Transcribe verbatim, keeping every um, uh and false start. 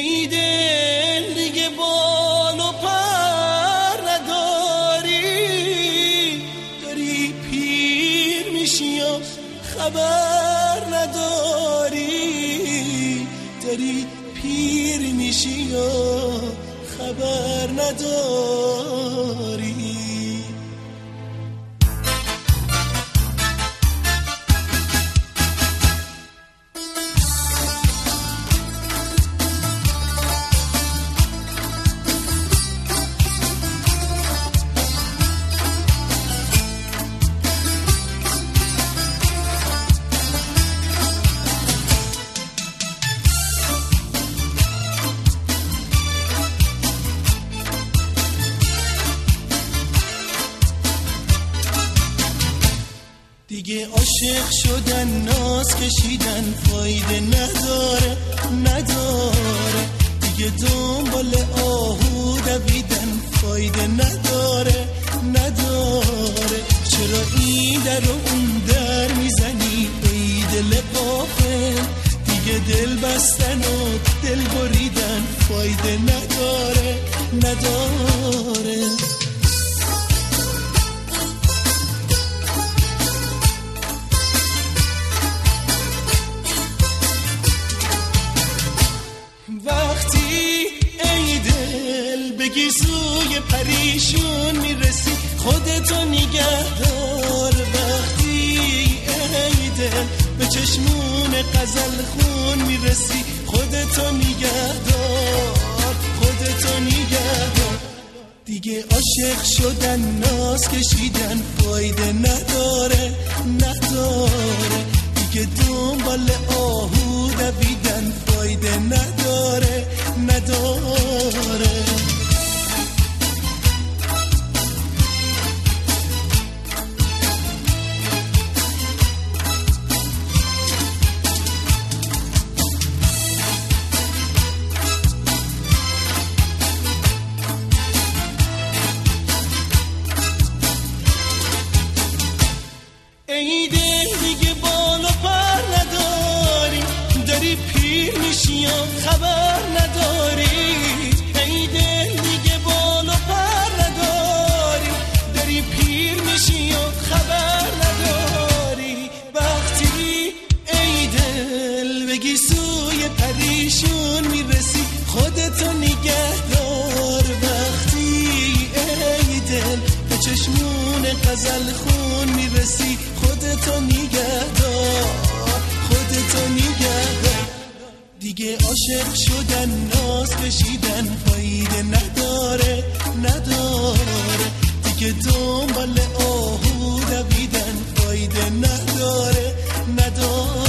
ای دل دیگه بال و پر نداری، داری پیر میشی و خبر نداری، داری پیر میشی و خبر نداری. دیگه عاشق شدن ناز کشیدن فایده نداره نداره، دیگه دنبال آهو دویدن فایده نداره نداره. چرا این در و اون در میزنی ای دل غافل، دیگه دل بستن و دل بریدن فایده نداره نداره. وقتی ای دل بگی سوی پریشون میرسی خودتو نگه دار، وقتی ای دل به چشمون غزل خون میرسی خودتو نگه دار خودتو نگه دار. دیگه عاشق شدن ناز کشیدن فایده نداره نداره، دیگه دنبال آهو دویدن فایده نداره نداره. ای دل دیگه بال و پر نداری، داری پیر میشی و خبر نداری. ای دل دیگه بال و پر نداری، داری پیر میشی و خبر نداری. وقتی ای دل بگی سوی پریشون میرسی خودتو نگه دار، وقتی ای دل به چشمون غزل خون میرسی خودتو نگه دار خودتو نگه دار. دیگه عاشق شدن ناز کشیدن فایده نداره نداره، دیگه دنبال آهو دویدن فایده نداره نداره.